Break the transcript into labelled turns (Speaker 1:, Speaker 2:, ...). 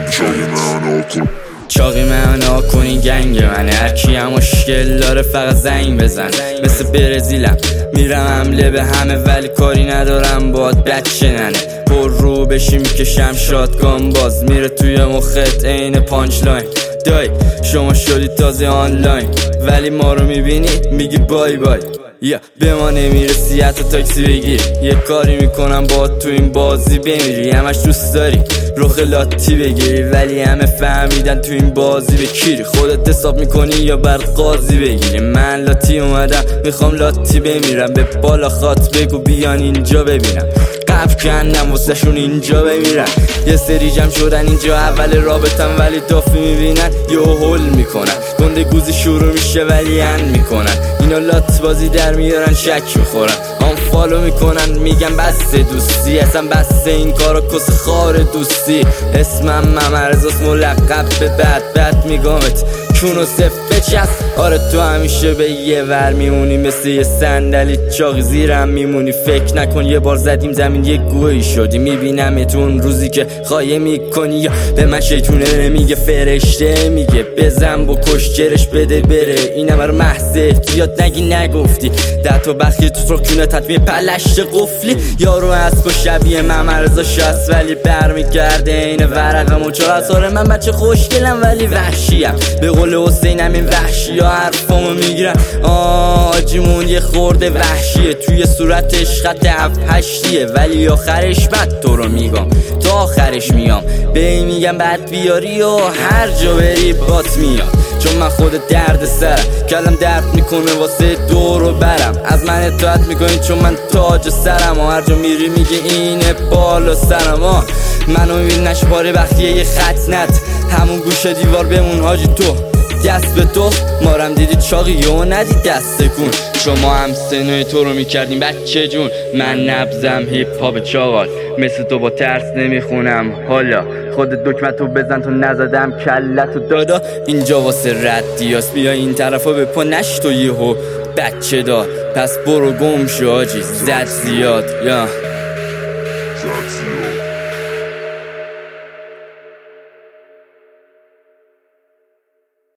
Speaker 1: چاقی معنا کنی گنگ منه، هرکی هم مشکل داره فقط زنگ بزن. مثل برزیلم میرم حمله به همه ولی کاری ندارم باد بچه ننه. پر رو بشی میکشم شاتگان باز میره توی مخت عین پانچ لاین. دای شما شدی تازه آنلاین ولی ما رو میبینی میگی بای بای. یا به ما نمیرسی حتی تاکسی بگیر، یه کاری میکنم با تو این بازی بمیری. همش دوست داری رخ لاتی بگیری ولی همه فهمیدن تو این بازی به کیری. خودت حساب میکنی یا بر قاضی بگیری؟ من لاتی اومدم میخوام لاتی بمیرم. به بالا خات بگو بیان اینجا ببینم. قبل کندم واسه شون اینجا بمیرن. یه سری جمع شدن اینجا اول رابطم ولی دافی میبینن یه هول میکنن. گنده گوزی شروع میشه ولی ان میکنن. اینا لات بازی در میارن شک میخورن. آن فالو میکنن میگن بس دوستی، اصلا بس این کارا کس خار دوستی. اسمم ممرزاست ملقب به بد میگامت چونو صف بچست. آره تو همیشه به یه ور میمونی مثل یه صندلی چاقی زیرم میمونی. فکر نکن یه بار زدیم زمین یه گوهی شدی. میبینم تون روزی که خواهی میکنی یا به من شیطونه نمیگه فرشته میگه بزن با کشجرش بده بره. اینم رو محض احتیاط نگی نگفتی. ده تا بخی تو ترکونه تطمیه پلشت قفلی. یارو از که شبیه ممرزا شست ولی برمیگرده این ورقم و چرا اثاره. من بچه خوشگلم ولی وحشیم. به قول حسینم این وحشی ها حرفامو میگیرن. آجیمون یه خورده وحشیه توی صورتش خط 7-8 ولی آخرش بد تو رو میگم تا آخرش میام. به این میگم بد بیاری و هر جا بری بات میاد. چون من خود درد سرم کلم درد میکنه واسه دور و برم. از من اطاعت میکنی چون من تاج سرم و هر جا میری میگه اینه بالا سرم. منو میبین نشباره وقتیه یه خط نت همون گوشه دیوار بمون حاجی. تو دست به تو مارم دیدی چاقی و ندی دست کن. شما هم سنوی تو رو میکردیم بچه جون. من نبزم هیپ هاپ چاقال مثل تو با ترس نمیخونم. حالا خود دکمتو بزن تو نزدم کلتو دادا. اینجا واسه ردیاس بیا این طرفا به پا نشتو یهو بچه دار. پس برو گم شو حاجی زد زیاد یا